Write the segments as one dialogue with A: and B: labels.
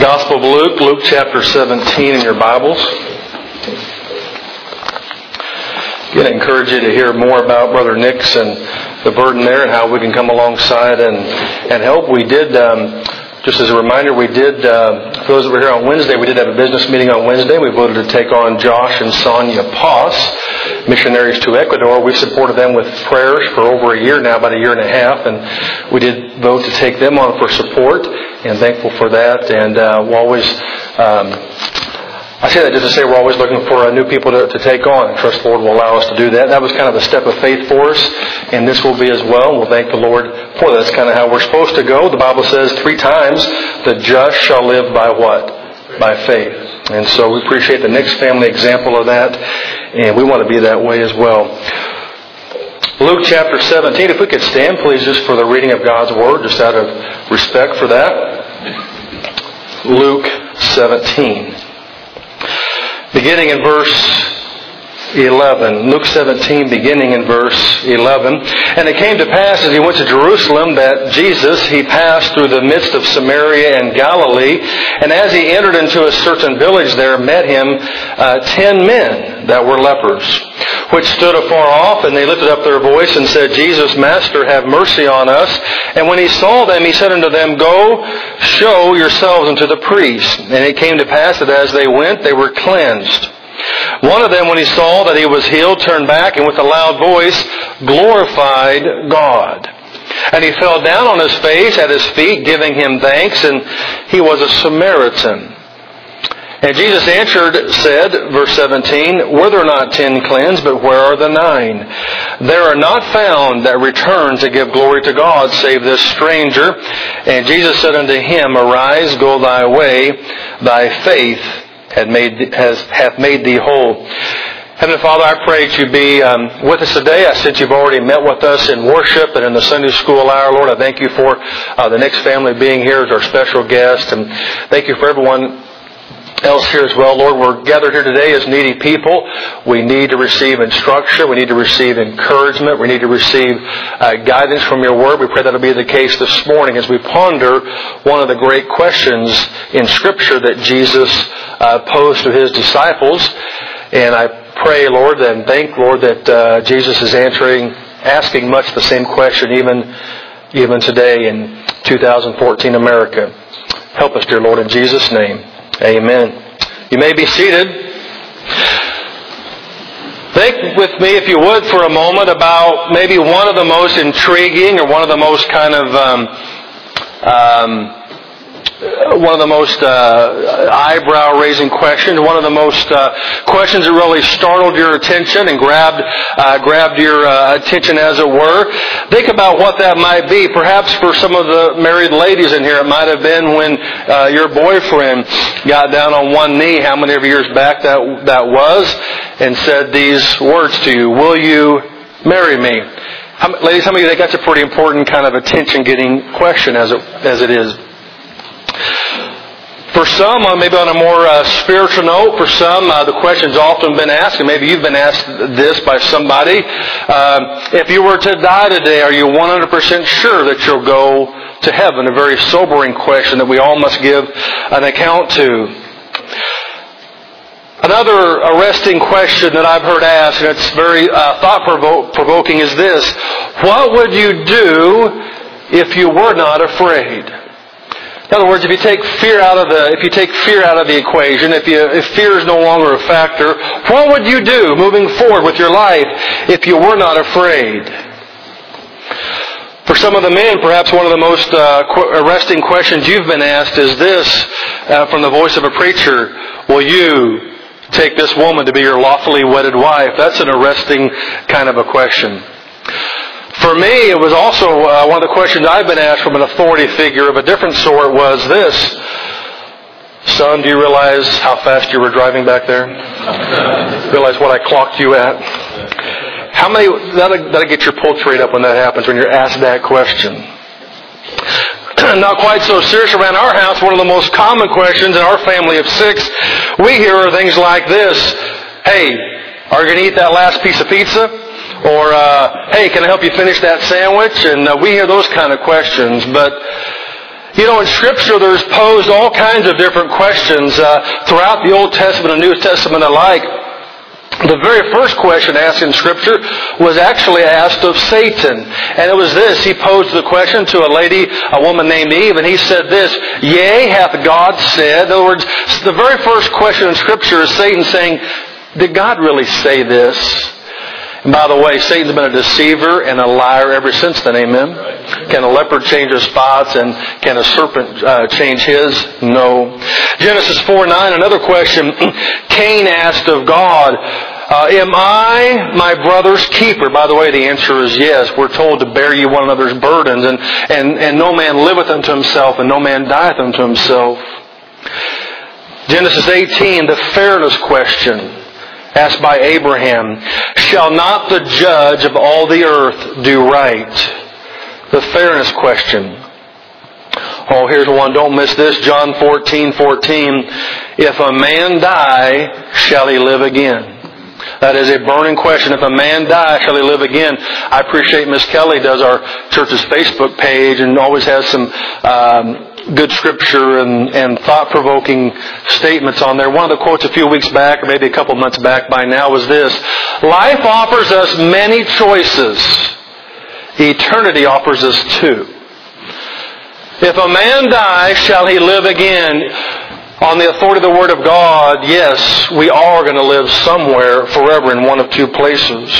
A: Gospel of Luke, Luke chapter 17 in your Bibles. Again, I encourage you to hear more about Brother Nick's and the burden there and how we can come alongside and help. We did, just as a reminder, for those that were here on Wednesday, we did have a business meeting on Wednesday. We voted to take on Josh and Sonia Poss, missionaries to Ecuador. We've supported them with prayers for over a year now, about a year and a half, and we did vote to take them on for support, and thankful for that. And we'll always, I say that just to say we're always looking for new people to take on. I trust the Lord will allow us to do that. That was kind of a step of faith for us, and this will be as well. We'll thank the Lord for that. That's kind of how we're supposed to go. The Bible says 3 times, the just shall live by what? By faith. And so we appreciate the Nix family example of that, and we want to be that way as well. Luke chapter 17, if we could stand please just for the reading of God's Word, just out of respect for that. Luke 17. Beginning in verse 11. Luke 17, beginning in verse 11. And it came to pass as he went to Jerusalem that Jesus, he passed through the midst of Samaria and Galilee. And as he entered into a certain village there, met him 10 men that were lepers, which stood afar off, and they lifted up their voice and said, Jesus, Master, have mercy on us. And when he saw them, he said unto them, Go, show yourselves unto the priests. And it came to pass that as they went, they were cleansed. One of them, when he saw that he was healed, turned back and with a loud voice glorified God. And he fell down on his face at his feet, giving him thanks, and he was a Samaritan. And Jesus answered, said, verse 17, Were there not 10 cleansed, but where are the 9? There are not found that return to give glory to God, save this stranger. And Jesus said unto him, Arise, go thy way, thy faith hath made thee whole. Heavenly Father, I pray that you be with us today. I sense you've already met with us in worship and in the Sunday school hour. Lord, I thank you for the Nix family being here as our special guest. And thank you for everyone else here as well. Lord, we're gathered here today as needy people. We need to receive instruction. We need to receive encouragement. We need to receive guidance from your word. We pray that'll be the case this morning as we ponder one of the great questions in Scripture that Jesus posed to his disciples. And I pray, Lord, and thank, Lord, that Jesus is asking much the same question even today in 2014 America. Help us, dear Lord, in Jesus' name. Amen. You may be seated. Think with me, if you would, for a moment about maybe one of the most intriguing or one of the most kind of eyebrow-raising questions, one of the most questions that really startled your attention and grabbed your attention, as it were. Think about what that might be. Perhaps for some of the married ladies in here, it might have been when your boyfriend got down on one knee, how many of years back that was, and said these words to you, Will you marry me? Ladies, how many of you think that's a pretty important kind of attention-getting question as it is? For some, maybe on a more spiritual note, for some, the question's often been asked, and maybe you've been asked this by somebody. If you were to die today, are you 100% sure that you'll go to heaven? A very sobering question that we all must give an account to. Another arresting question that I've heard asked, and it's very thought-provoking, is this. What would you do if you were not afraid? In other words, if you take fear out of the equation, if fear is no longer a factor, what would you do moving forward with your life if you were not afraid? For some of the men, perhaps one of the most arresting questions you've been asked is this, from the voice of a preacher: Will you take this woman to be your lawfully wedded wife? That's an arresting kind of a question. For me, it was also one of the questions I've been asked from an authority figure of a different sort was this. Son, do you realize how fast you were driving back there? Realize what I clocked you at? How many, that'll get your pulse rate up when that happens, when you're asked that question. Not quite so serious around our house. One of the most common questions in our family of 6 we hear are things like this. Hey, are you going to eat that last piece of pizza? Or, hey, can I help you finish that sandwich? And we hear those kind of questions. But You know, in Scripture there's posed all kinds of different questions throughout the Old Testament and New Testament alike. The very first question asked in Scripture was actually asked of Satan. And it was this. He posed the question to a woman named Eve, and he said this, "Yea, hath God said?" In other words, the very first question in Scripture is Satan saying, did God really say this? And by the way, Satan's been a deceiver and a liar ever since then, amen? Can a leopard change his spots, and can a serpent change his? No. Genesis 4:9, another question Cain asked of God, am I my brother's keeper? By the way, the answer is yes. We're told to bear ye one another's burdens, and no man liveth unto himself, and no man dieth unto himself. Genesis 18, the fairness question asked by Abraham, shall not the judge of all the earth do right? The fairness question. Oh, here's one. Don't miss this. John 14:14. If a man die, shall he live again? That is a burning question. If a man die, shall he live again? I appreciate Miss Kelly does our church's Facebook page and always has some good scripture and thought-provoking statements on there. One of the quotes a few weeks back, or maybe a couple months back by now, was this: life offers us many choices. Eternity offers us two. If a man die, shall he live again? On the authority of the Word of God, yes, we are going to live somewhere forever in one of two places.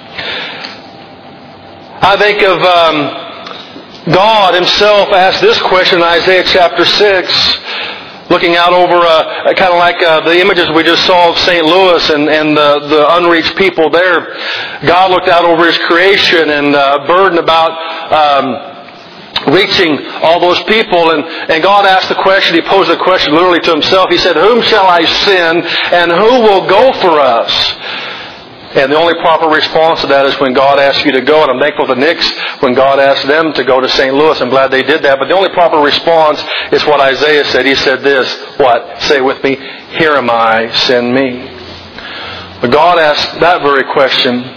A: I think of God Himself asked this question in Isaiah chapter 6, looking out over kind of like the images we just saw of St. Louis and the unreached people there. God looked out over His creation and burdened about reaching all those people, and God asked the question, He posed the question literally to Himself. He said, whom shall I send, and who will go for us? And the only proper response to that is when God asks you to go. And I'm thankful to Nick's when God asked them to go to St. Louis. I'm glad they did that. But the only proper response is what Isaiah said. He said this, what? Say it with me. Here am I, send me. But God asked that very question.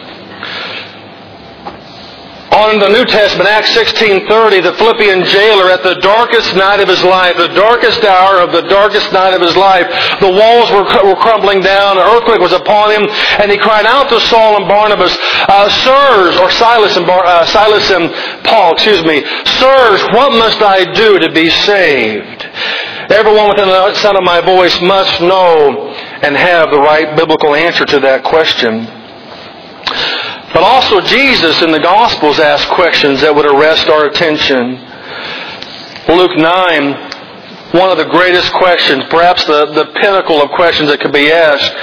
A: On in the New Testament, Acts 16:30, the Philippian jailer at the darkest night of his life, the darkest hour of the darkest night of his life, the walls were crumbling down, an earthquake was upon him, and he cried out to Saul and Barnabas, Sirs, or Silas and Paul, Sirs, what must I do to be saved? Everyone within the sound of my voice must know and have the right biblical answer to that question. But also Jesus in the Gospels asked questions that would arrest our attention. Luke 9, one of the greatest questions, perhaps the pinnacle of questions that could be asked.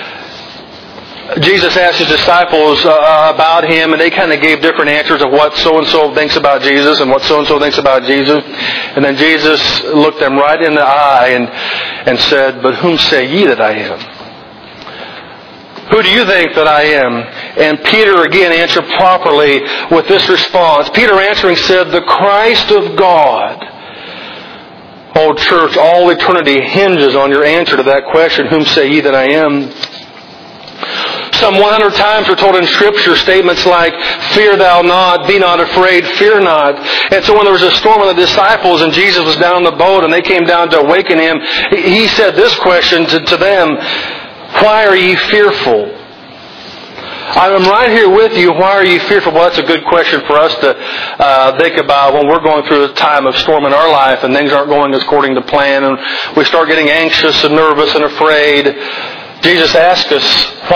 A: Jesus asked His disciples about Him, and they kind of gave different answers of what so-and-so thinks about Jesus and what so-and-so thinks about Jesus. And then Jesus looked them right in the eye and said, but whom say ye that I am? Who do you think that I am? And Peter again answered properly with this response. Peter answering said, the Christ of God. Oh church, all eternity hinges on your answer to that question, whom say ye that I am? Some 100 times we're told in Scripture statements like, fear thou not, be not afraid, fear not. And so when there was a storm with the disciples and Jesus was down in the boat and they came down to awaken Him, He said this question to them, why are ye fearful? I'm right here with you. Why are you fearful? Well, that's a good question for us to think about when we're going through a time of storm in our life and things aren't going according to plan and we start getting anxious and nervous and afraid. Jesus asked us,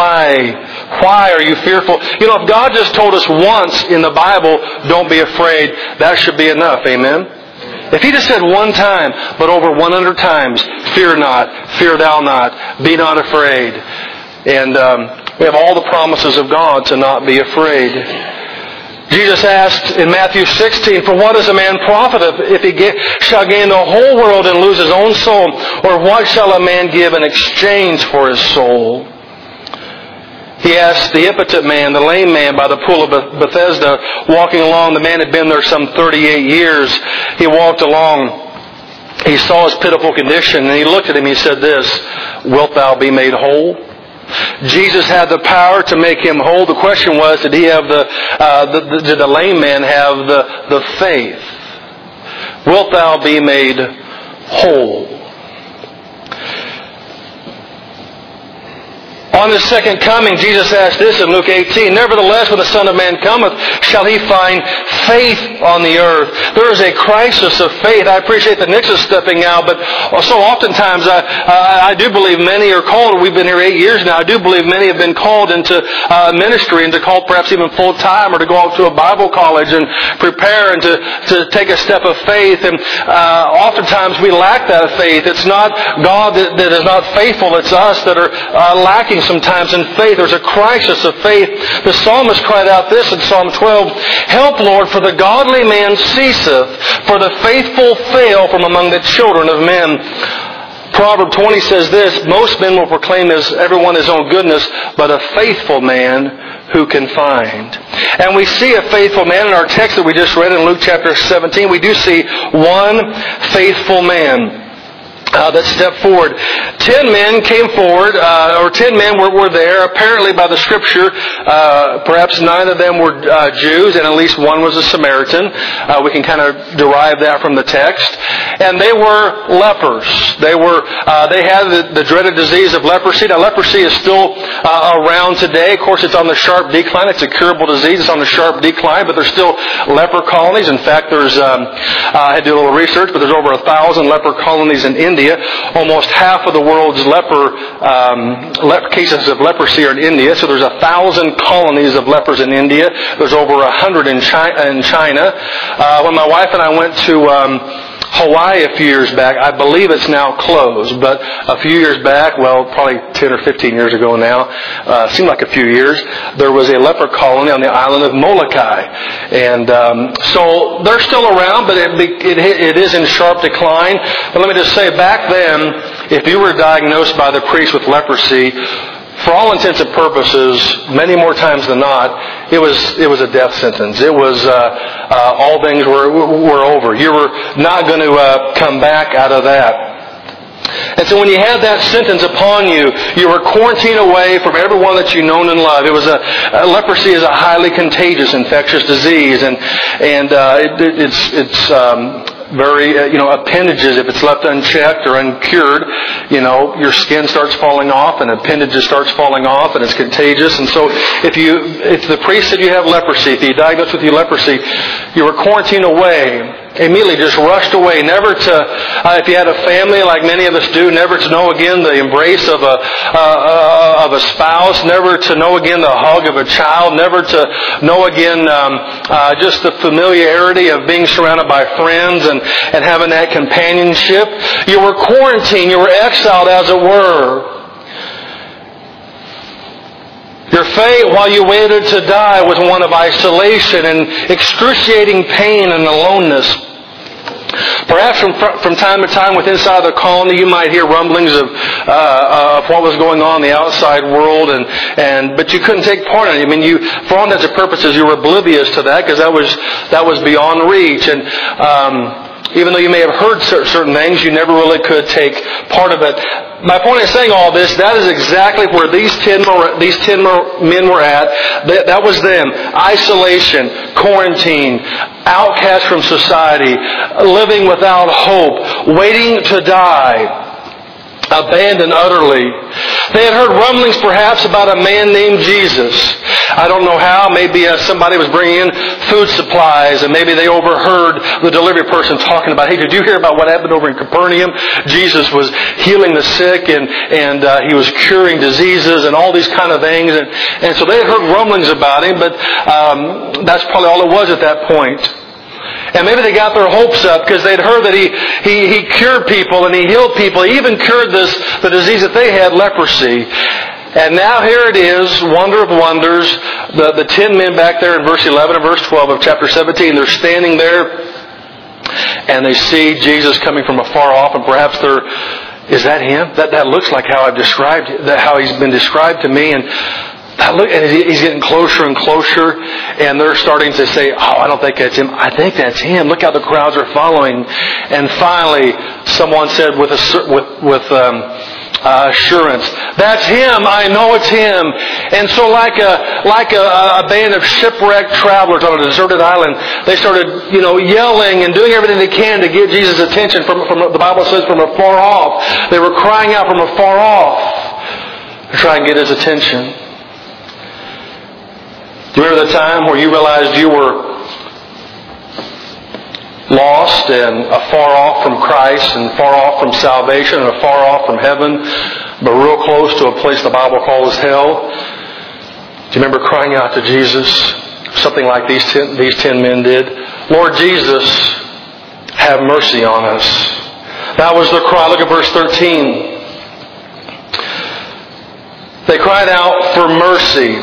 A: why are you fearful? You know, if God just told us once in the Bible, don't be afraid, that should be enough. Amen? If He just said one time, but over 100 times, fear not, fear thou not, be not afraid. And we have all the promises of God to not be afraid. Jesus asked in Matthew 16, for what is a man profiteth if he shall gain the whole world and lose his own soul? Or what shall a man give in exchange for his soul? He asked the impotent man, the lame man by the pool of Bethesda, walking along. The man had been there some 38 years. He walked along. He saw his pitiful condition, and he looked at him. He said this, wilt thou be made whole? Jesus had the power to make him whole. The question was, did he have did the lame man have the faith? wilt thou be made whole. On His second coming, Jesus asked this in Luke 18, Nevertheless, when the Son of Man cometh, shall He find faith on the earth? There is a crisis of faith. I appreciate that Nick's is stepping out, but so oftentimes I do believe many are called. We've been here 8 years now. I do believe many have been called into ministry and to call perhaps even full time or to go out to a Bible college and prepare and to take a step of faith. And oftentimes we lack that faith. It's not God that is not faithful. It's us that are lacking sometimes in faith. There's a crisis of faith. The psalmist cried out this in Psalm 12, Help, Lord, for the godly man ceaseth, for the faithful fail from among the children of men. Proverb 20 says this, Most men will proclaim everyone his own goodness, but a faithful man who can find. And we see a faithful man in our text that we just read in Luke chapter 17. We do see one faithful man that stepped forward. 10 men came forward, or 10 men were there. Apparently by the Scripture, perhaps 9 of them were Jews, and at least one was a Samaritan. We can kind of derive that from the text. And they were lepers. They had the dreaded disease of leprosy. Now, leprosy is still around today. Of course, it's on the sharp decline. It's a curable disease. It's on the sharp decline, but there's still leper colonies. In fact, I had to do a little research, but there's over 1,000 leper colonies in India. Almost half of the world's cases of leprosy are in India. So there's 1,000 colonies of lepers in India. There's over 100 in China. When my wife and I went to Hawaii a few years back, I believe it's now closed, but a few years back, well, probably 10 or 15 years ago now, seemed like a few years, there was a leper colony on the island of Molokai. And so they're still around, but it is in sharp decline. But let me just say, back then, if you were diagnosed by the priest with leprosy, for all intents and purposes, many more times than not, it was a death sentence. It was all things were over. You were not going to come back out of that. And so when you had that sentence upon you, you were quarantined away from everyone that you known and loved. It was leprosy is a highly contagious infectious disease, and it's very, appendages, if it's left unchecked or uncured, your skin starts falling off and appendages starts falling off and it's contagious. And so if the priest said you have leprosy, if he diagnosed with you leprosy, you were quarantined away. Immediately just rushed away, never to, if you had a family like many of us do, never to know again the embrace of a spouse, never to know again the hug of a child, never to know again just the familiarity of being surrounded by friends and having that companionship. You were quarantined, you were exiled as it were. Your fate while you waited to die was one of isolation and excruciating pain and aloneness. Perhaps from time to time within inside the colony you might hear rumblings of what was going on in the outside world, but you couldn't take part in it. I mean, for all intents and purposes, you were oblivious to that because that was beyond reach. And even though you may have heard certain things, you never really could take part of it. My point in saying all this, that is exactly where these 10 men were at. That was them. Isolation, quarantine, outcast from society, living without hope, waiting to die. Abandoned utterly. They had heard rumblings perhaps about a man named Jesus. I don't know how. Maybe somebody was bringing in food supplies and maybe they overheard the delivery person talking about, hey, did you hear about what happened over in Capernaum? Jesus was healing the sick and he was curing diseases and all these kind of things. And so they had heard rumblings about him, but that's probably all it was at that point. And maybe they got their hopes up because they'd heard that he cured people and he healed people. He even cured the disease that they had, leprosy. And now here it is, wonder of wonders, the 10 men back there in verse 11 and verse 12 of chapter 17, they're standing there and they see Jesus coming from afar off, and perhaps is that him? That looks like how I've described, how he's been described to me. And And he's getting closer and closer, and they're starting to say, "Oh, I don't think that's him. I think that's him. Look how the crowds are following." And finally, someone said with assurance, "That's him. I know it's him." And so, like a band of shipwrecked travelers on a deserted island, they started, yelling and doing everything they can to get Jesus' attention. From the Bible says, from afar off, they were crying out from afar off to try and get his attention. Do you remember the time where you realized you were lost and afar off from Christ and far off from salvation and afar off from heaven, but real close to a place the Bible calls hell? Do you remember crying out to Jesus, something like these 10 men did? "Lord Jesus, have mercy on us." That was their cry. Look at verse 13. They cried out for mercy.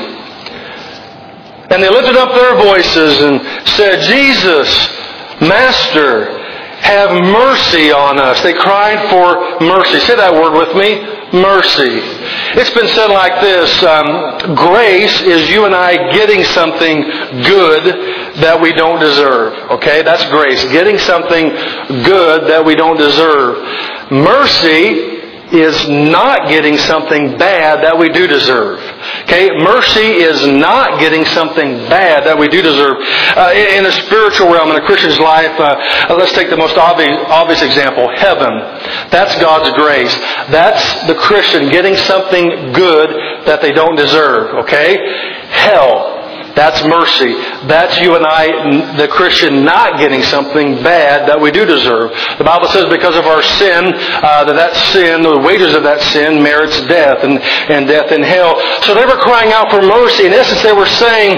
A: And they lifted up their voices and said, "Jesus, Master, have mercy on us." They cried for mercy. Say that word with me. Mercy. It's been said like this. Grace is you and I getting something good that we don't deserve. Okay? That's grace. Getting something good that we don't deserve. Mercy is not getting something bad that we do deserve. Okay? Mercy is not getting something bad that we do deserve. In a spiritual realm, in a Christian's life, let's take the most obvious example. Heaven. That's God's grace. That's the Christian getting something good that they don't deserve. Okay? Hell. That's mercy. That's you and I, the Christian, not getting something bad that we do deserve. The Bible says because of our sin, that sin, the wages of that sin, merits death and death in hell. So they were crying out for mercy. In essence, they were saying,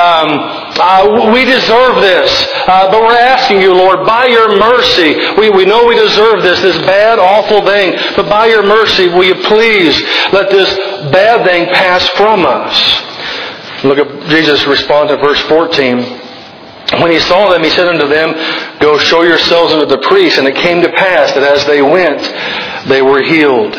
A: we deserve this, but we're asking you, Lord, by your mercy, we know we deserve this bad, awful thing, but by your mercy, will you please let this bad thing pass from us? Look at Jesus' response in verse 14. When he saw them, he said unto them, "Go show yourselves unto the priests." And it came to pass that as they went, they were healed.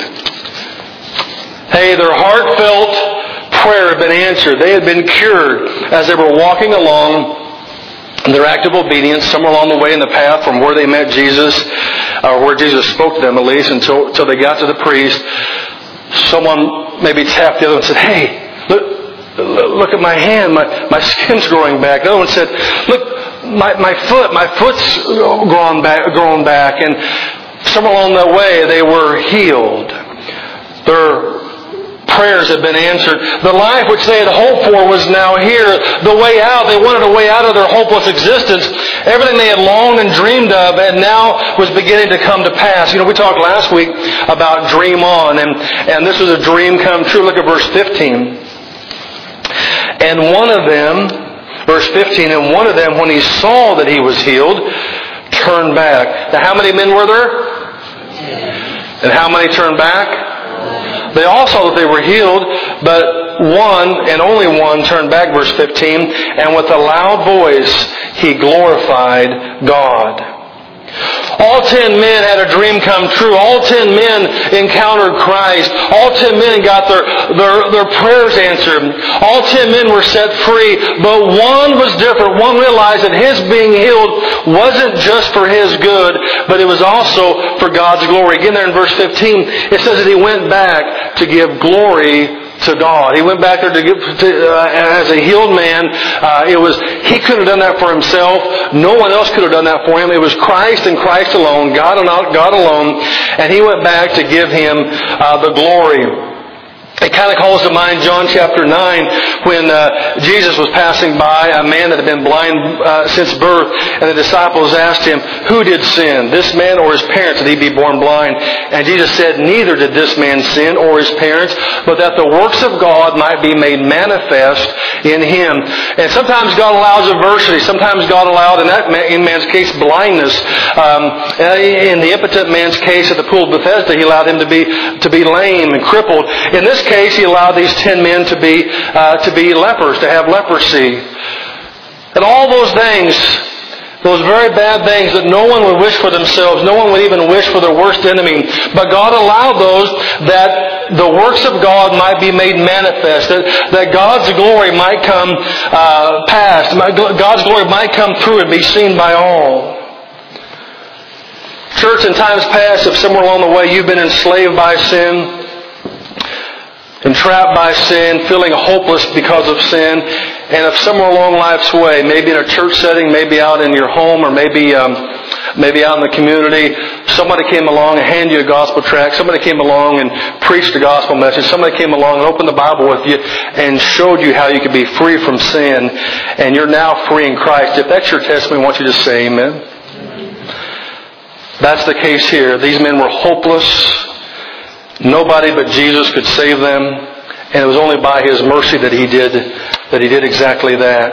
A: Hey, their heartfelt prayer had been answered. They had been cured as they were walking along in their act of obedience, somewhere along the way in the path from where they met Jesus, or where Jesus spoke to them at least, until they got to the priest. Someone maybe tapped the other and said, "Hey, look at my hand, my skin's growing back." The other one said, "Look, my foot's grown back." And somewhere along the way, they were healed. Their prayers had been answered. The life which they had hoped for was now here. The way out, they wanted a way out of their hopeless existence. Everything they had longed and dreamed of and now was beginning to come to pass. We talked last week about dream on, and this was a dream come true. Look at verse 15. And one of them, verse 15, and one of them, when he saw that he was healed, turned back. Now, how many men were there? And how many turned back? They all saw that they were healed, but one, and only one, turned back, verse 15, and with a loud voice he glorified God. All 10 men had a dream come true. All 10 men encountered Christ. All 10 men got their prayers answered. All 10 men were set free. But one was different. One realized that his being healed wasn't just for his good, but it was also for God's glory. Again there in verse 15, it says that he went back to give glory to God. He went back there as a healed man. He couldn't have done that for himself. No one else could have done that for him. It was Christ and Christ alone, God alone, and he went back to give him the glory. It kind of calls to mind John chapter 9 when Jesus was passing by a man that had been blind since birth, and the disciples asked him, "Who did sin, this man or his parents, that he be born blind?" And Jesus said, "Neither did this man sin or his parents, but that the works of God might be made manifest in him." And sometimes God allows adversity. Sometimes God allowed, in man's case, blindness. In the impotent man's case at the pool of Bethesda, he allowed him to be lame and crippled. In this case, he allowed these 10 men to be lepers, to have leprosy. And all those things Those very bad things that no one would wish for themselves. No one would even wish for their worst enemy. But God allowed those that the works of God might be made manifest. That God's glory might come past. God's glory might come through and be seen by all. Church, in times past, if somewhere along the way you've been enslaved by sin, entrapped by sin, feeling hopeless because of sin, and if somewhere along life's way, maybe in a church setting, maybe out in your home, or maybe out in the community, somebody came along and handed you a gospel tract, somebody came along and preached a gospel message, somebody came along and opened the Bible with you and showed you how you could be free from sin, and you're now free in Christ. If that's your testimony, I want you to say amen. That's the case here. These men were hopeless. Nobody but Jesus could save them, and it was only by His mercy that He did exactly that.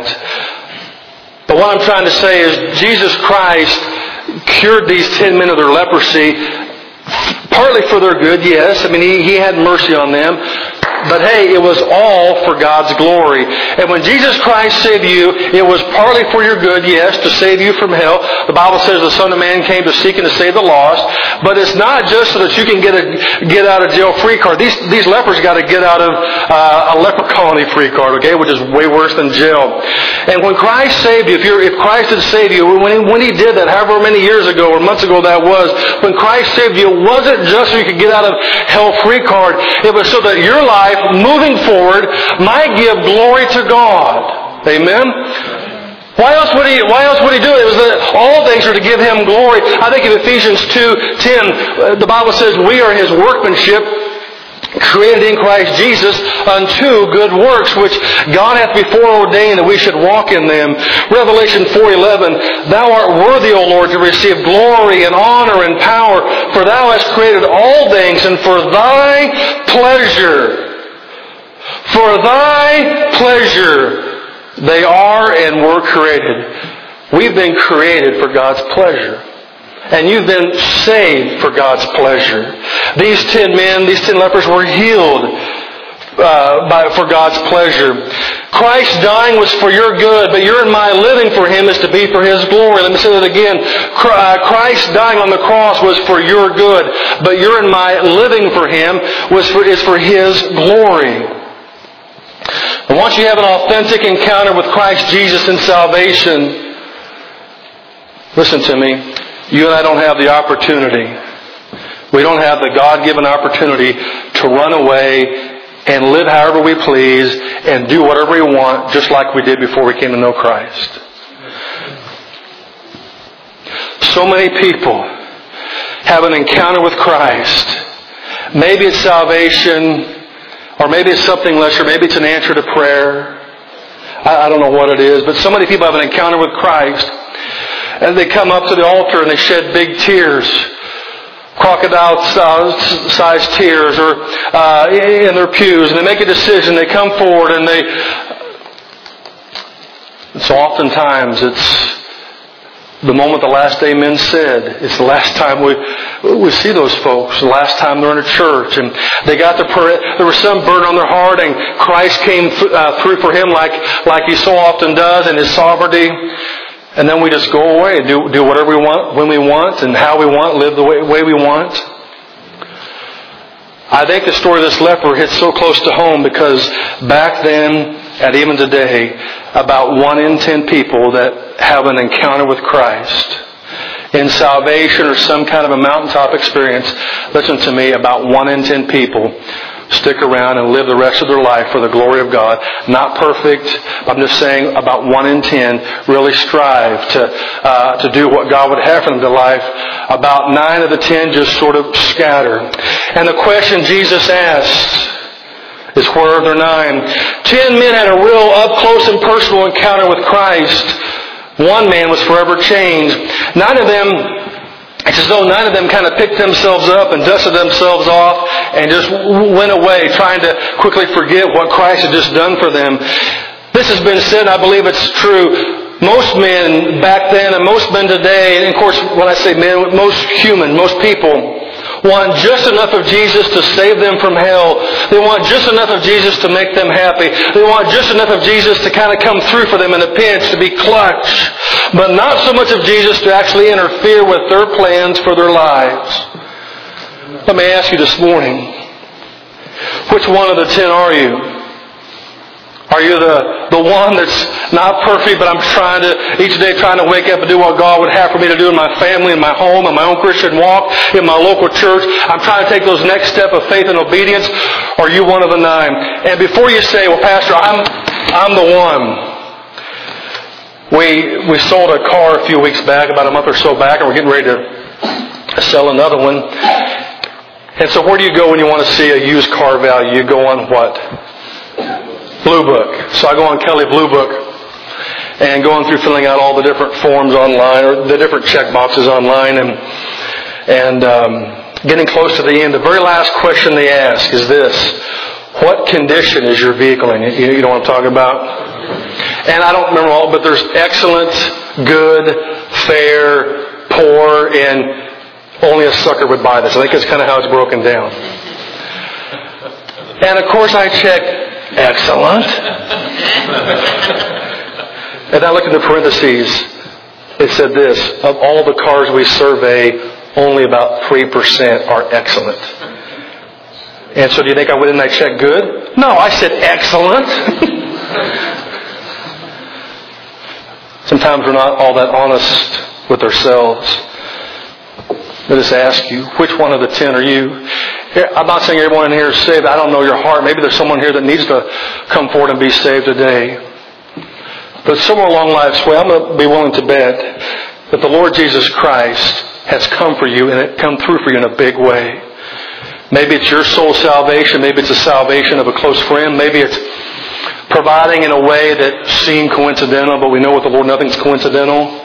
A: But what I'm trying to say is Jesus Christ cured these 10 men of their leprosy, partly for their good, yes. I mean, He had mercy on them. But hey, it was all for God's glory. And when Jesus Christ saved you, it was partly for your good, yes, to save you from hell. The Bible says the Son of Man came to seek and to save the lost. But it's not just so that you can get out of jail free card. These lepers got to get out of a leper colony free card, okay, which is way worse than jail. And when Christ saved you, if Christ had saved you, when He did that, however many years ago or months ago that was, when Christ saved you, it wasn't just so you could get out of hell free card. It was so that your life, moving forward, might give glory to God. Amen? Why else would He do it? It was that all things are to give Him glory. I think in Ephesians 2:10, the Bible says we are His workmanship, created in Christ Jesus unto good works, which God hath before ordained that we should walk in them. Revelation 4:11, Thou art worthy, O Lord, to receive glory and honor and power, for Thou hast created all things, and for Thy pleasure they are and were created. We've been created for God's pleasure. And you've been saved for God's pleasure. These 10 men, these 10 lepers were healed for God's pleasure. Christ dying was for your good, but your and my living for Him is to be for His glory. Let me say that again. Christ dying on the cross was for your good, but your and my living for Him is for His glory. And once you have an authentic encounter with Christ Jesus in salvation, listen to me, you and I don't have the opportunity. We don't have the God-given opportunity to run away and live however we please and do whatever we want, just like we did before we came to know Christ. So many people have an encounter with Christ. Maybe it's salvation, or maybe it's something lesser. Maybe it's an answer to prayer. I don't know what it is. But so many people have an encounter with Christ. And they come up to the altar and they shed big tears. Crocodile-sized tears, or in their pews. And they make a decision. They come forward and so oftentimes it's the moment the last amen said. It's the last time we see those folks. The last time they're in a church. And they got the prayer. There was some burden on their heart, and Christ came through for him like He so often does in His sovereignty. And then we just go away and do whatever we want, when we want, and how we want, live the way we want. I think the story of this leper hits so close to home because back then, and even today, about 1 in 10 people that have an encounter with Christ in salvation or some kind of a mountaintop experience, listen to me, about 1 in 10 people stick around and live the rest of their life for the glory of God. Not perfect. I'm just saying about 1 in 10 really strive to do what God would have for them in their life. About 9 of the 10 just sort of scatter. And the question Jesus asked is, where are their 9? 10 men had a real up-close and personal encounter with Christ. 1 man was forever changed. 9 of them, it's as though 9 of them kind of picked themselves up and dusted themselves off and just went away, trying to quickly forget what Christ had just done for them. This has been said, I believe it's true. Most men back then and most men today, and of course when I say men, most people, want just enough of Jesus to save them from hell. They want just enough of Jesus to make them happy. They want just enough of Jesus to kind of come through for them in a pinch, to be clutch. But not so much of Jesus to actually interfere with their plans for their lives. Let me ask you this morning, which one of the 10 are you? Are you the one that's not perfect, but I'm each day trying to wake up and do what God would have for me to do in my family, in my home, in my own Christian walk, in my local church? I'm trying to take those next step of faith and obedience. Or are you one of the 9? And before you say, well, Pastor, I'm the one. We sold a car a few weeks back, about a month or so back, and we're getting ready to sell another one. And so where do you go when you want to see a used car value? You go on what? Blue Book. So I go on Kelley Blue Book and going through filling out all the different forms online, or the different check boxes online, and getting close to the end. The very last question they ask is this: what condition is your vehicle in? You know what I'm talking about? And I don't remember all, but there's excellent, good, fair, poor, and only a sucker would buy this. I think that's kind of how it's broken down. And of course I checked excellent. And I looked at the parentheses. It said this: of all the cars we survey, only about 3% are excellent. And so do you think I went in and I checked good? No, I said excellent. Sometimes we're not all that honest with ourselves. Let us ask you, which one of the 10 are you? I'm not saying everyone in here is saved. I don't know your heart. Maybe there's someone here that needs to come forward and be saved today. But somewhere along life's way, I'm going to be willing to bet that the Lord Jesus Christ has come for you and it come through for you in a big way. Maybe it's your soul salvation. Maybe it's the salvation of a close friend. Maybe it's providing in a way that seemed coincidental, but we know with the Lord nothing's coincidental.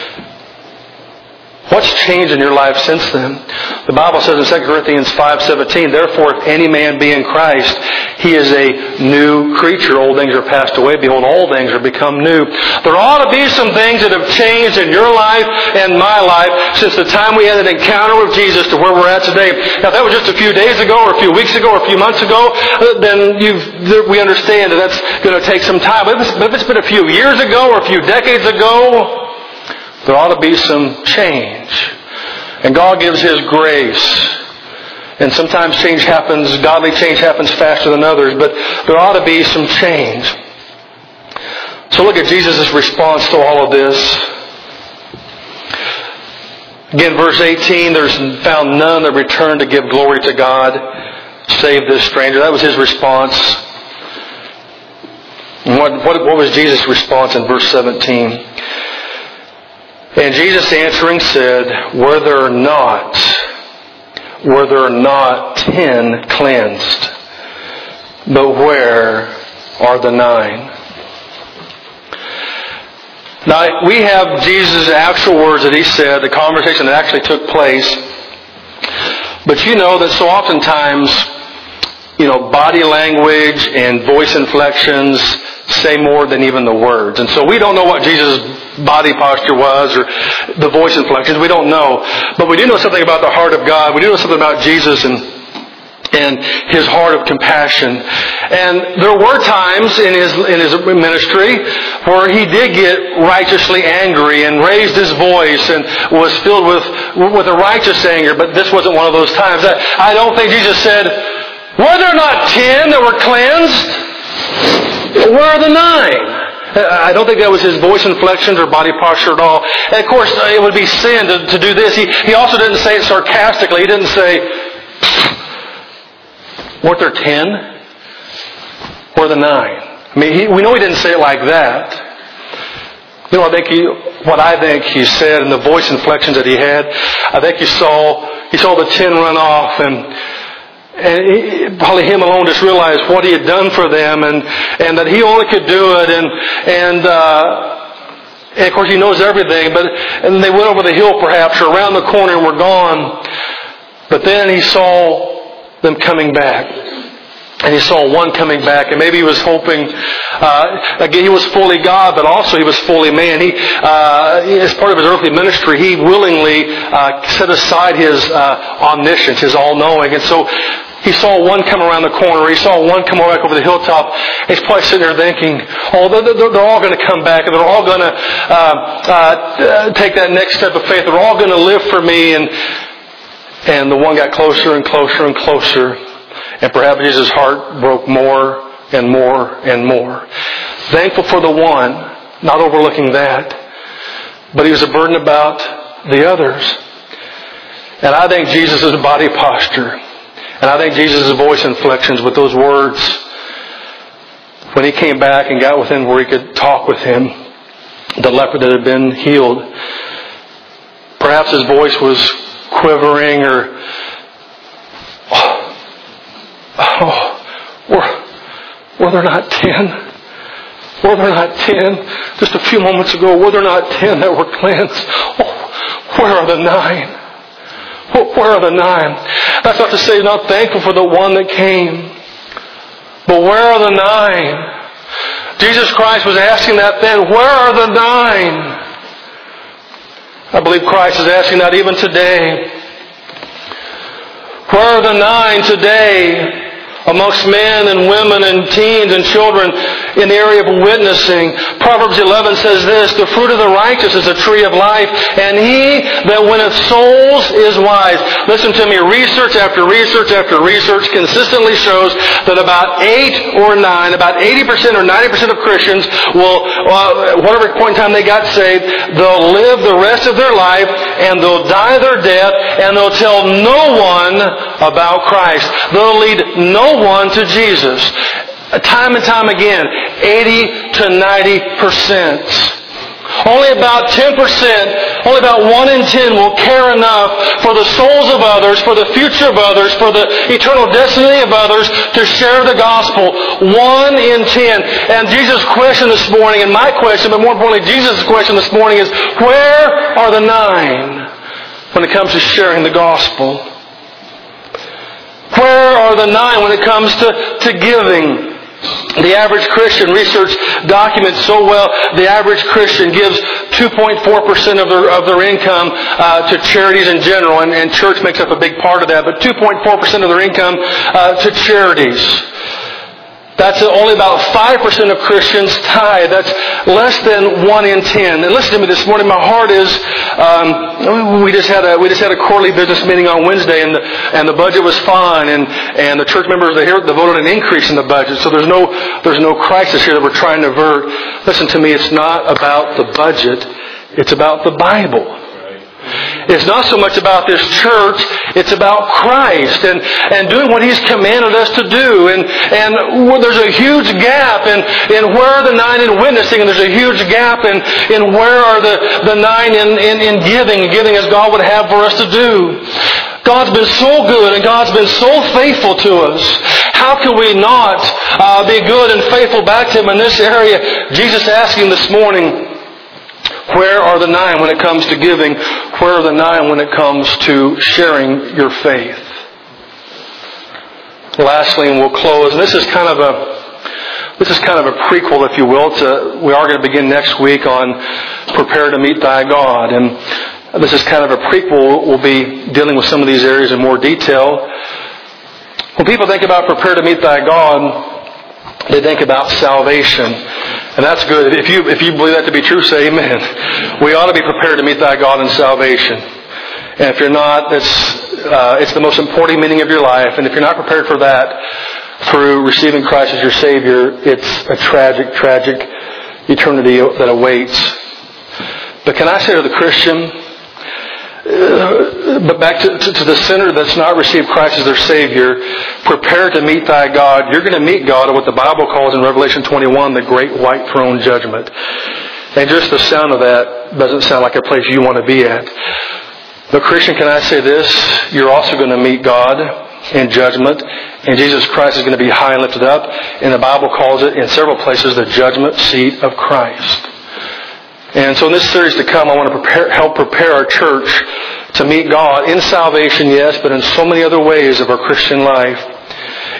A: What's changed in your life since then? The Bible says in 2 Corinthians 5:17, therefore, if any man be in Christ, he is a new creature. Old things are passed away. Behold, all things are become new. There ought to be some things that have changed in your life and my life since the time we had an encounter with Jesus to where we're at today. Now, if that was just a few days ago or a few weeks ago or a few months ago, then we understand that that's going to take some time. But if it's been a few years ago or a few decades ago, there ought to be some change. And God gives His grace. And sometimes change happens, godly change happens faster than others, but there ought to be some change. So look at Jesus' response to all of this. Again, verse 18, there's found none that returned to give glory to God, save this stranger. That was His response. And what was Jesus' response in verse 17? And Jesus answering said, were there not 10 cleansed? But where are the 9? Now, we have Jesus' actual words that He said, the conversation that actually took place. But you know that so oftentimes, body language and voice inflections say more than even the words. And so we don't know what Jesus' body posture was or the voice inflections. We don't know. But we do know something about the heart of God. We do know something about Jesus and His heart of compassion. And there were times in his ministry where He did get righteously angry and raised His voice and was filled with a righteous anger. But this wasn't one of those times. I don't think Jesus said, were there not 10 that were cleansed? Where are the 9? I don't think that was His voice inflections or body posture at all. And of course, it would be sin to do this. He also didn't say it sarcastically. He didn't say, weren't there 10? Where are the 9? I mean, we know He didn't say it like that. What I think He said in the voice inflections that He had, I think He saw the 10 run off and probably Him alone just realized what He had done for them and that He only could do it and of course He knows everything, and they went over the hill perhaps or around the corner and were gone. But then He saw them coming back. And he saw one coming back, and maybe he was hoping, again, he was fully God, but also he was fully man. As part of his earthly ministry, he willingly set aside his omniscience, his all-knowing. And so he saw one come around the corner. He saw one come back over the hilltop. And he's probably sitting there thinking, oh, they're all going to come back, and they're all going to take that next step of faith. They're all going to live for me. And the one got closer and closer and closer. And perhaps Jesus' heart broke more and more and more. Thankful for the one, not overlooking that. But he was a burden about the others. And I think Jesus' body posture, and I think Jesus' voice inflections with those words, when he came back and got within where he could talk with him, the leper that had been healed, perhaps his voice was quivering or, were there not 10? Were there not 10? Just a few moments ago, were there not 10 that were cleansed? Oh, where are the 9? Where are the 9? That's not to say not thankful for the one that came. But where are the 9? Jesus Christ was asking that then. Where are the 9? I believe Christ is asking that even today. Where are the 9 today? Amongst men and women and teens and children in the area of witnessing. Proverbs 11 says this, the fruit of the righteous is a tree of life, and he that winneth souls is wise. Listen to me, research after research after research consistently shows that about 8 or 9, about 80% or 90% of Christians will, whatever point in time they got saved, they'll live the rest of their life, and they'll die their death, and they'll tell no one about Christ. They'll lead no one to Jesus. Time and time again, 80 to 90%. Only about 10%, only about 1 in 10 will care enough for the souls of others, for the future of others, for the eternal destiny of others to share the gospel. 1 in 10. And Jesus' question this morning, and my question, but more importantly, Jesus' question this morning is, where are the 9 when it comes to sharing the gospel? Where are the 9 when it comes to giving? The average Christian, research documents so well, the average Christian gives 2.4% of their income to charities in general, and church makes up a big part of that, but 2.4% of their income to charities. That's only about 5% of Christians tithe. That's less than 1 in 10. And listen to me this morning. My heart is, we just had a quarterly business meeting on Wednesday, and the budget was fine, and the church members they voted an increase in the budget. So there's no crisis here that we're trying to avert. Listen to me. It's not about the budget. It's about the Bible. It's not so much about this church, it's about Christ and doing what He's commanded us to do. And there's a huge gap in where are the 9 in witnessing, and there's a huge gap in where are the 9 in giving as God would have for us to do. God's been so good and God's been so faithful to us. How can we not be good and faithful back to Him in this area? Jesus asking this morning, where are the 9 when it comes to giving? Where are the 9 when it comes to sharing your faith? Lastly, and we'll close, and this is kind of a prequel, if you will, we are going to begin next week on Prepare to Meet Thy God. And this is kind of a prequel. We'll be dealing with some of these areas in more detail. When people think about Prepare to Meet Thy God, they think about salvation. And that's good. If you believe that to be true, say amen. We ought to be prepared to meet thy God in salvation. And if you're not, it's the most important meeting of your life. And if you're not prepared for that through receiving Christ as your Savior, it's a tragic, tragic eternity that awaits. But can I say to the Christian, but back to the sinner that's not received Christ as their Savior, prepare to meet thy God. You're going to meet God at what the Bible calls in Revelation 21 the great white throne judgment. And just the sound of that doesn't sound like a place you want to be at. But Christian, can I say this? You're also going to meet God in judgment. And Jesus Christ is going to be high and lifted up. And the Bible calls it in several places the judgment seat of Christ. And so in this series to come, I want to help prepare our church to meet God in salvation, yes, but in so many other ways of our Christian life.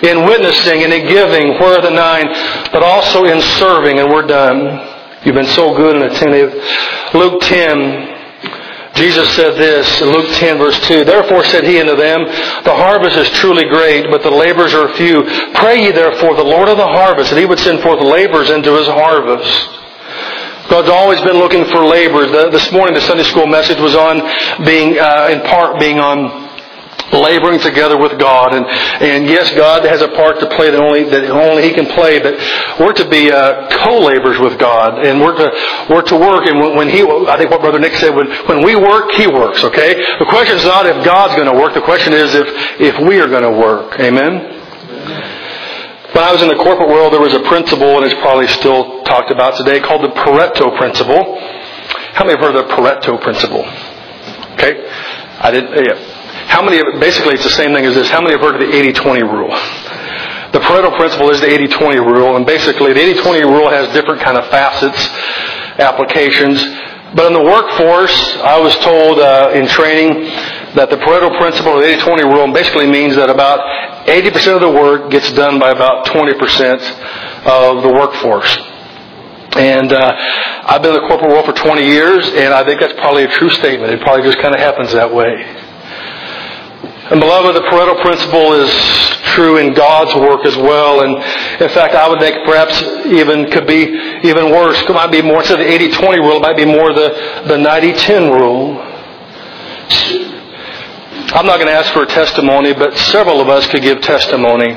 A: In witnessing and in giving, where are the 9? But also in serving, and we're done. You've been so good and attentive. Luke 10, Jesus said this in Luke 10 verse 2, Therefore said he unto them, The harvest is truly great, but the laborers are few. Pray ye therefore the Lord of the harvest, that he would send forth laborers into his harvest. God's always been looking for laborers. This morning the Sunday school message was on being on laboring together with God, and yes, God has a part to play that only He can play. But we're to be co-laborers with God, and we're to work. And when I think what Brother Nick said, when we work, He works. Okay, the question is not if God's going to work. The question is if we are going to work. Amen. When I was in the corporate world, there was a principle, and it's probably still talked about today, called the Pareto principle. How many have heard of the Pareto principle? Okay, I did. Yeah. How many, basically it's the same thing as this, how many have heard of the 80-20 rule? The Pareto principle is the 80-20 rule, and basically the 80-20 rule has different kind of facets, applications. But in the workforce, I was told in training that the Pareto principle, the 80-20 rule, basically means that about 80% of the work gets done by about 20% of the workforce. And I've been in the corporate world for 20 years, and I think that's probably a true statement. It probably just kind of happens that way. And beloved, the Pareto principle is true in God's work as well. And in fact, I would think perhaps could be even worse. It might be more, instead of the 80-20 rule, it might be more the 90-10 rule. I'm not going to ask for a testimony, but several of us could give testimony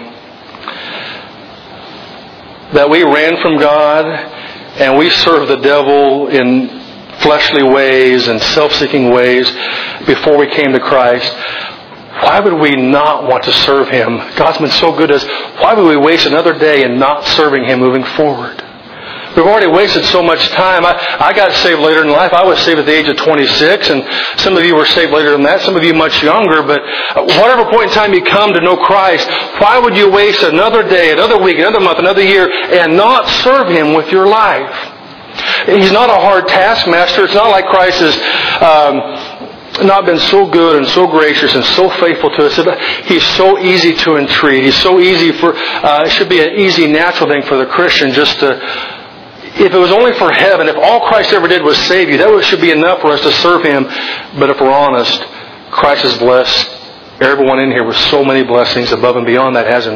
A: that we ran from God and we served the devil in fleshly ways and self-seeking ways before we came to Christ. Why would we not want to serve Him? God's been so good to us. Why would we waste another day in not serving Him moving forward? We've already wasted so much time. I got saved later in life. I was saved at the age of 26, and some of you were saved later than that, some of you much younger. But whatever point in time you come to know Christ, why would you waste another day, another week, another month, another year, and not serve Him with your life? He's not a hard taskmaster. It's not like Christ is not been so good and so gracious and so faithful to us. He's so easy to entreat. He's so easy it should be an easy, natural thing for the Christian just to, if it was only for heaven, if all Christ ever did was save you, that should be enough for us to serve Him. But if we're honest, Christ has blessed everyone in here with so many blessings above and beyond that, hasn't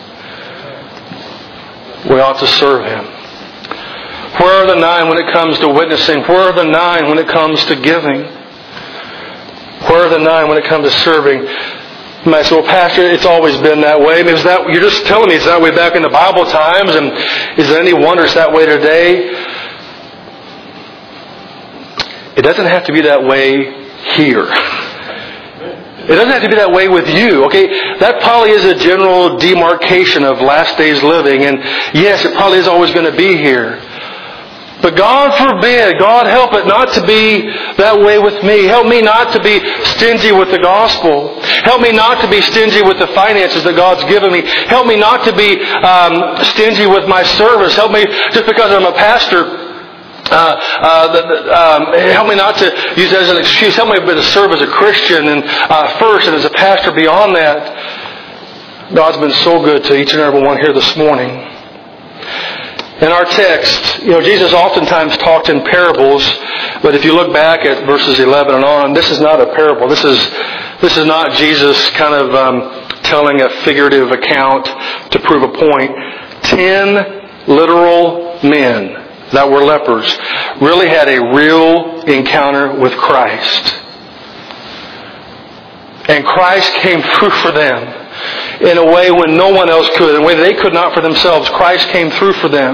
A: He? We ought to serve Him. Where are the 9 when it comes to witnessing? Where are the 9 when it comes to giving? Where are the 9 when it comes to serving? You might say, well, Pastor, it's always been that way. You're just telling me it's that way back in the Bible times, and is there any wonder it's that way today? It doesn't have to be that way here. It doesn't have to be that way with you, okay? That probably is a general demarcation of last days living, and yes, it probably is always going to be here. But God forbid, God help it not to be that way with me. Help me not to be stingy with the gospel. Help me not to be stingy with the finances that God's given me. Help me not to be stingy with my service. Help me, just because I'm a pastor, help me not to use that as an excuse. Help me to serve as a Christian and first, and as a pastor beyond that. God's been so good to each and every one here this morning. In our text, Jesus oftentimes talked in parables, but if you look back at verses 11 and on, this is not a parable. This is not Jesus kind of telling a figurative account to prove a point. 10 literal men that were lepers really had a real encounter with Christ. And Christ came through for them in a way when no one else could, in a way they could not for themselves. Christ came through for them.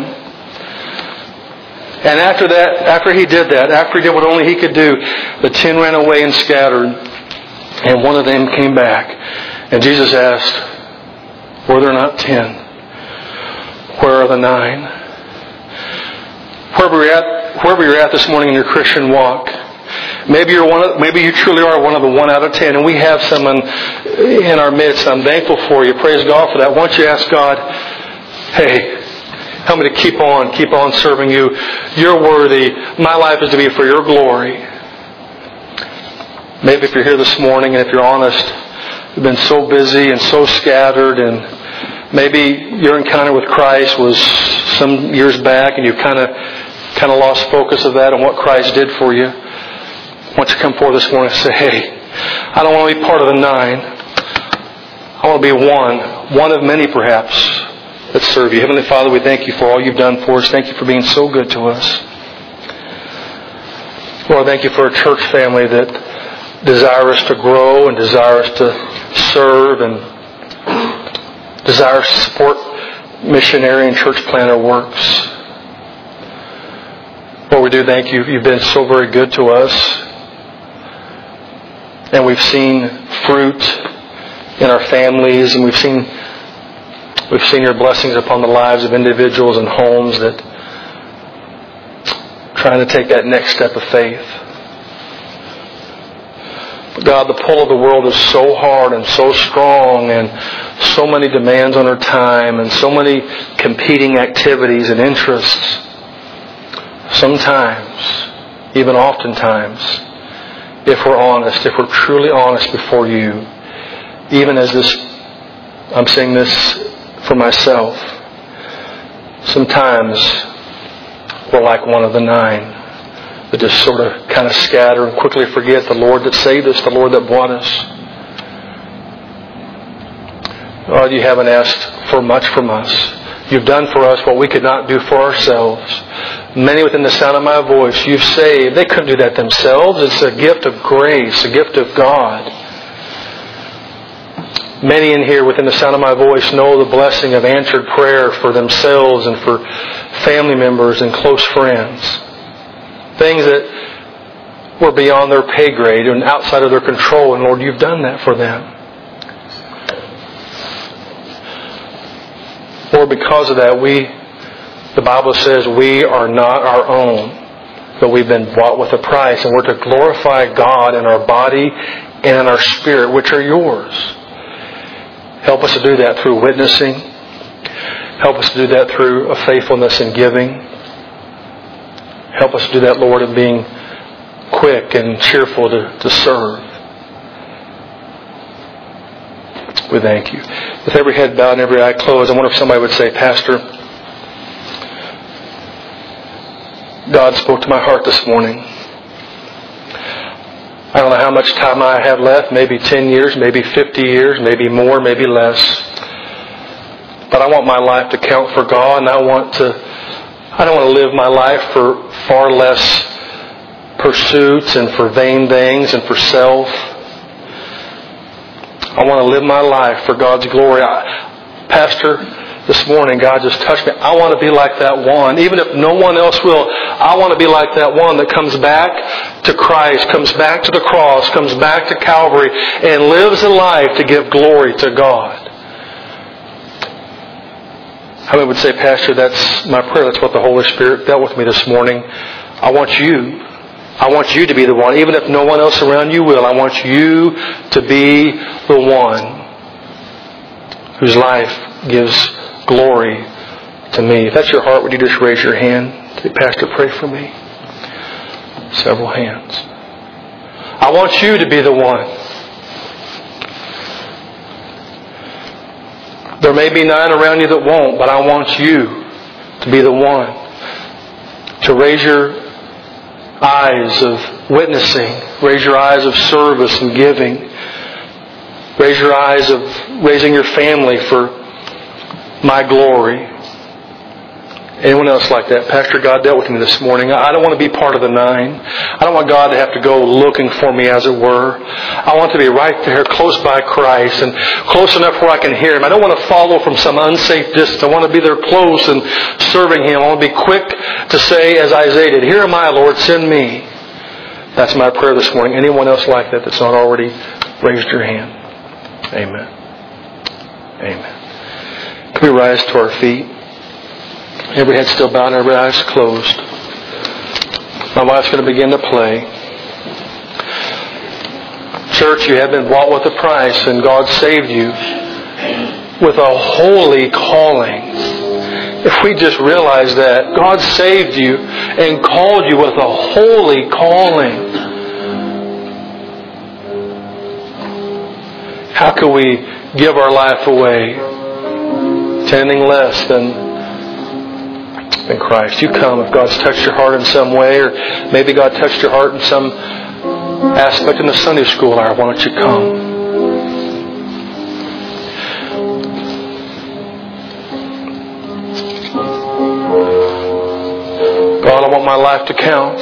A: And after He did that, after He did what only He could do, the 10 ran away and scattered, and one of them came back. And Jesus asked, were there not 10? Where are the 9? Wherever you're at this morning in your Christian walk, maybe you truly are one of the 1 out of 10, and we have someone in our midst. I'm thankful for you. Praise God for that. Why don't you ask God, hey, help me to keep on serving you. You're worthy. My life is to be for your glory. Maybe if you're here this morning, and if you're honest, you've been so busy and so scattered, and Maybe your encounter with Christ was some years back and you've kind of lost focus of that and what Christ did for you. I want you to come forward this morning and say, hey, I don't want to be part of the 9. I want to be one of many perhaps, that serve you. Heavenly Father, we thank you for all you've done for us. Thank you for being so good to us. Lord, thank you for a church family that desires to grow and desires to serve and desires to support missionary and church planter works. Lord, we do thank you. You've been so very good to us. And we've seen fruit in our families, and we've seen your blessings upon the lives of individuals and homes that trying to take that next step of faith. But God, the pull of the world is so hard and so strong, and so many demands on our time, and so many competing activities and interests. Sometimes, even oftentimes, if we're honest, if we're truly honest before you, even as this, I'm saying this for myself, sometimes we're like one of the 9 that just sort of kind of scatter and quickly forget the Lord that saved us, the Lord that bought us. Lord, you haven't asked for much from us. You've done for us what we could not do for ourselves. Many within the sound of my voice you've saved. They couldn't do that themselves. It's a gift of grace, a gift of God. Many in here within the sound of my voice know the blessing of answered prayer for themselves and for family members and close friends. Things that were beyond their pay grade and outside of their control. And Lord, you've done that for them. Lord, because of that, the Bible says we are not our own, but we've been bought with a price, and we're to glorify God in our body and in our spirit, which are yours. Help us to do that through witnessing. Help us to do that through a faithfulness in giving. Help us to do that, Lord, in being quick and cheerful to serve. We thank you. With every head bowed and every eye closed, I wonder if somebody would say, Pastor, God spoke to my heart this morning. I don't know how much time I have left, maybe 10 years, maybe 50 years, maybe more, maybe less. But I want my life to count for God, and I don't want to live my life for far less pursuits and for vain things and for self. I want to live my life for God's glory. Pastor, this morning God just touched me. I want to be like that one. Even if no one else will, I want to be like that one that comes back to Christ, comes back to the cross, comes back to Calvary, and lives a life to give glory to God. How many would say, Pastor, that's my prayer. That's what the Holy Spirit dealt with me this morning. I want you to be the one. Even if no one else around you will, I want you to be the one whose life gives glory to me. If that's your heart, would you just raise your hand? Say, Pastor, pray for me. Several hands. I want you to be the one. There may be 9 around you that won't, but I want you to be the one to raise your eyes of witnessing, raise your eyes of service and giving, raise your eyes of raising your family for my glory. Anyone else like that? Pastor, God dealt with me this morning. I don't want to be part of the 9. I don't want God to have to go looking for me, as it were. I want to be right there, close by Christ, and close enough where I can hear Him. I don't want to follow from some unsafe distance. I want to be there close and serving Him. I want to be quick to say, as Isaiah did, "Here am I, Lord, send me." That's my prayer this morning. Anyone else like that that's not already raised your hand? Amen. Amen. Can we rise to our feet? Every head still bowed and every eyes closed. My wife's going to begin to play. Church, you have been bought with a price, and God saved you with a holy calling. If we just realize that, God saved you and called you with a holy calling. How can we give our life away to anything less than Christ. You come if God's touched your heart in some way, or maybe God touched your heart in some aspect in the Sunday school hour. Why don't you come? God, I want my life to count.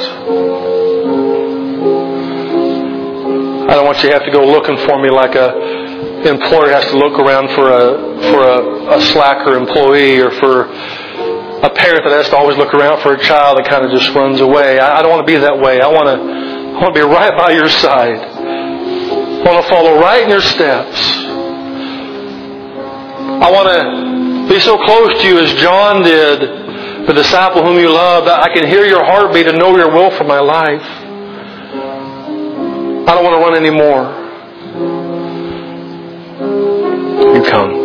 A: I don't want you to have to go looking for me like a employer has to look around for a slacker employee, or for a parent that has to always look around for a child that kind of just runs away. I don't want to be that way. I want to be right by your side. I want to follow right in your steps. I want to be so close to you as John did, the disciple whom you loved. I can hear your heartbeat and know your will for my life. I don't want to run anymore. You come.